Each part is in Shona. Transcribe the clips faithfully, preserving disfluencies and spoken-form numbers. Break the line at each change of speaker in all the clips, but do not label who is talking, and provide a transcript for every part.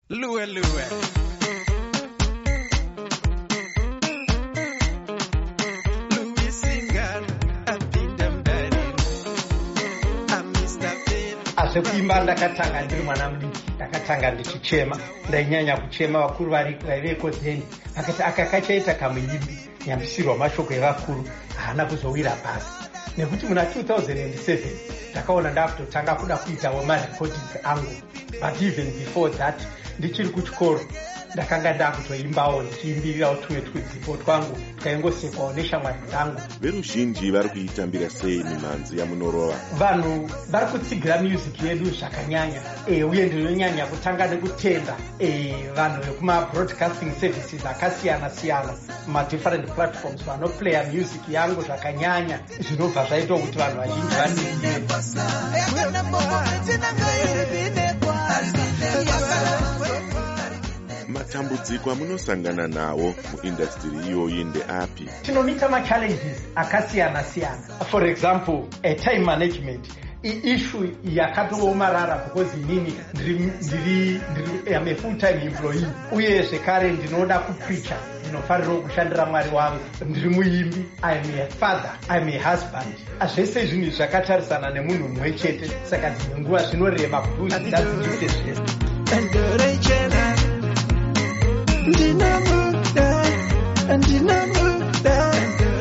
Lue lue.
Kuimba ndakatanga ndiri mwana mudiki, ndakatanga ndichichema, ndainyanya kuchema vakuru variko then akati akakachaita kamuyimbi nyambisirwa mashoko evakuru haana kuzowira pasi nekuti muna two thousand seven ndakaona ndakutotanga kuda kuitawo marecordings angu, but even before that ndichiri kuchikoro ndakanga ndakutoimbawo ndichiimbirirawo tumwe tudzipo twangu twaingosekwawo neshamwari dzangu.
Veruzhinji vari kuitambira sei mimhanzi yamunorova?
Vanhu vari kutsigira music yedu zvakanyanya, e, uye ndinonyanya kutanga nekutenda e, vanhu vekuma-broadcasting services akasiyana siyana ma-different platforms vanoplaya music yangu zvakanyanya, zvinobva zvaitwa kuti vanhu vazhinji vaningire.
Matambudziko amunosangana nawo muindustry iyoyi ndeapi?
Tinomita ma-challenges akasiyana siyana. For example, a time management issue yakatoomarara because inini ndiri am a full-time employee, uye zvekare ndinoda kupreacha, ndinofanira kushandira Mwari wangu, ndiri muimbi, I am a father, I am a husband. Zvese zvinhu zvakatarisana nemunhu mumwe chete, saka dzimwe nguva zvinorema kuti ndadziite zvese. Ndinamuda, ndinamuda,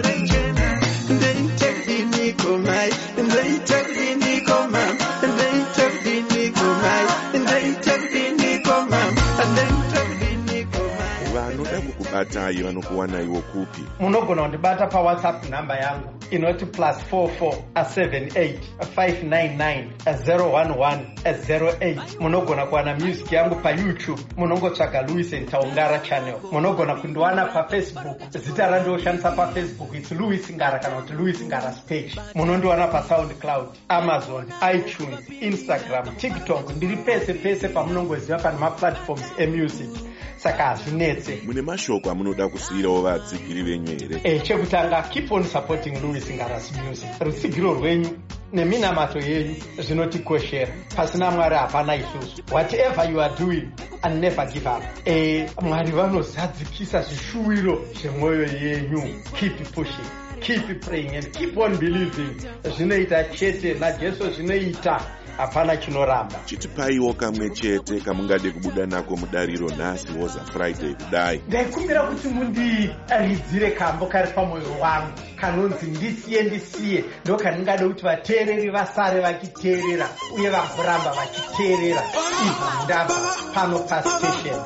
they take the Nikomai, and they take the Nikomam, and they take the Nikomai, and they take the Nikomam, and they take the Nikomai.
Vanoda kukubatai vanokuwanaiwo kupi?
Munogona kundibata pa WhatsApp number yangu inoti plus four four seven eight five nine nine zero one one zero eight. Munogona kuwana music yangu pa YouTube, munongotsvaga Louis Ntaungara channel. Munogona kundiwana pa Facebook, zita randoshandisa pa Facebook it's Louis Ngara kana kuti Louis Ngara's page. Munondiwana pa SoundCloud, Amazon, iTunes, Instagram, TikTok, ndiri pese pese pamunongoziva pana ma-platforms emusic. Saka hazvinetse.
Mune mashoko amunoda kusiyirawo vatsigiri venyu here?
Eh, chekutanga, keep on supporting Louis Ngara's music. Rutsigiro rwenyu neminamato yenyu zvinotikoshera. Pasina Mwari hapana isusu. Whatever you are doing, and never give up. Eh, Mwari vanozadzikisa zvishuwiro zvemwoyo yenyu. Keep pushing, keep praying and keep on believing. Zvinoita chete naJesu zvinoita. Hapana chinoramba.
Chitipaiwo kamwe chete kamungade kubuda nako mudariro nhasi woza Friday kudai.
Ndaikumbira kuti mundiaridzire kambo kari pamwoyo wangu kanonzi ndisiye ndisiye, ndo kaningade kuti vateereri vasare vachiteerera uye vagoramba vachiteerera. Izvo ndabva pano pastation.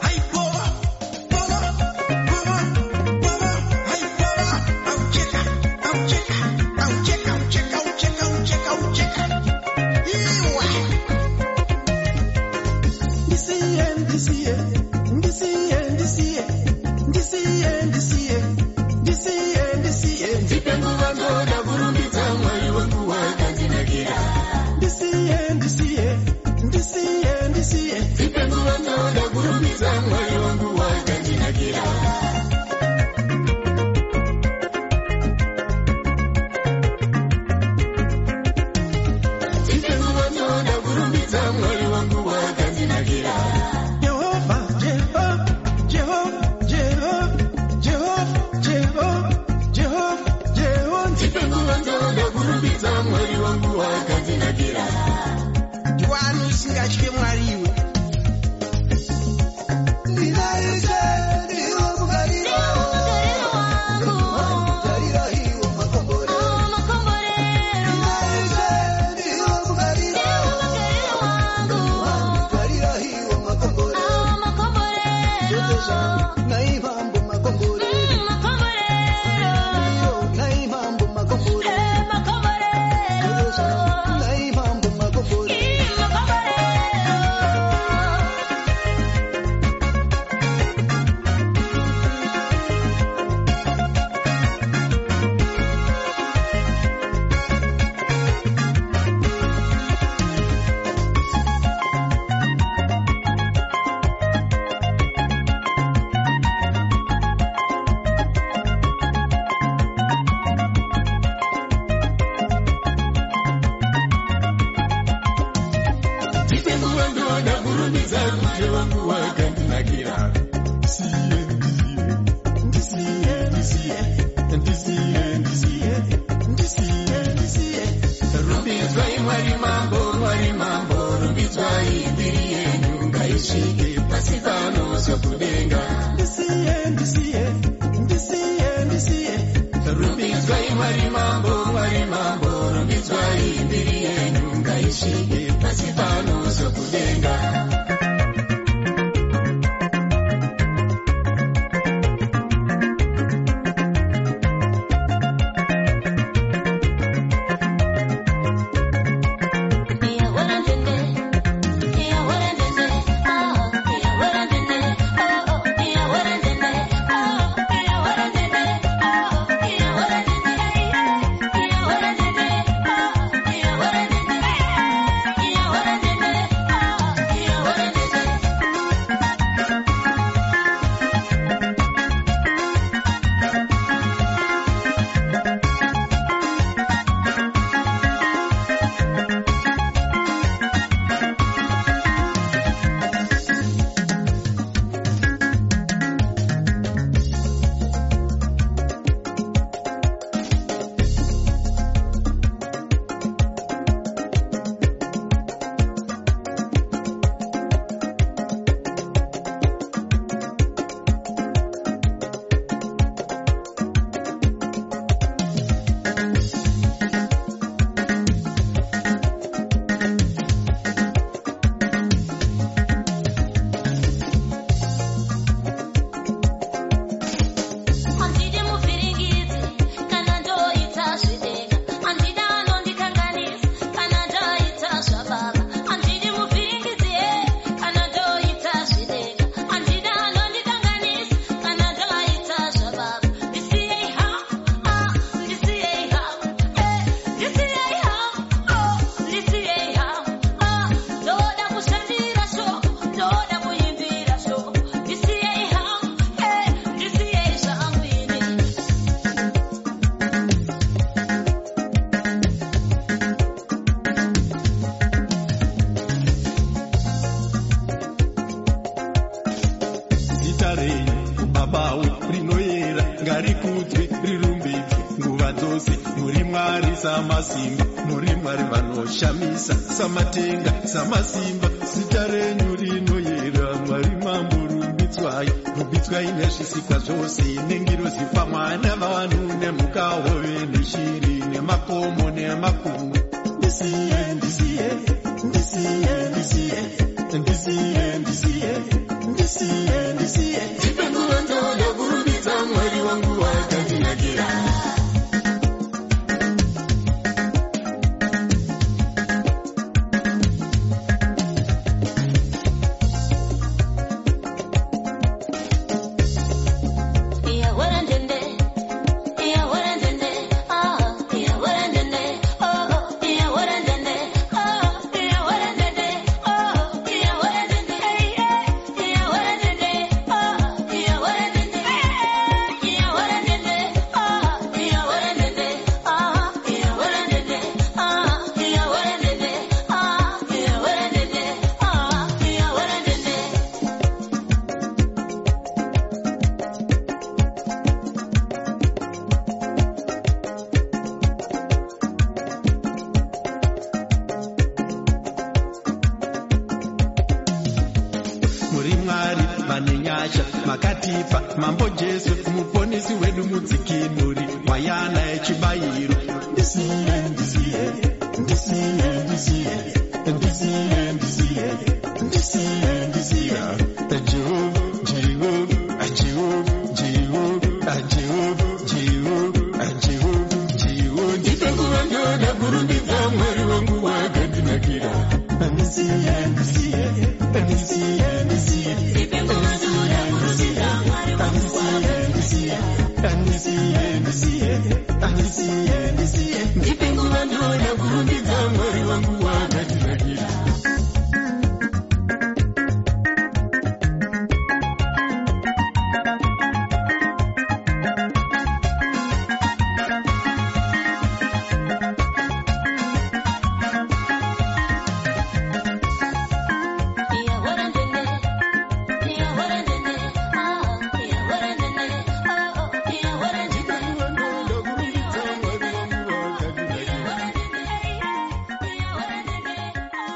Jehovah, Jehovah, Jehovah.
ngaishike pasi pano sokudenga. Ndisiye, ndisiye, ndisiye, ndisiye. Rumbidzwai Mwari mambo, Mwari mambo, rumbidzwai mbiri yenyu ngaishike pasi pano sokudenga.
Samatenga, samasimba, sitarenyu rinoyera Mwari mambo rumbidzwai, rumbidzwai nezvisika zvose nengiro zipa mwana vanhu nemhuka hove neshiri nemakomo nemakungu. Ndisiye, ndisiye, ndisiye, ndisiye, ndisiye, ndisiye, ndisiye, ndisiye.
Ndipe nguva ndoda kurumbidza Mwari wangu wakandinakira.
Makatipa mambo Jesu muponesi wedu mudzikinuri wayana echibayiro. Ndisiye, ndisiye, ndisiye, ndisiye, ndisiye, ndisiye, ndisiye.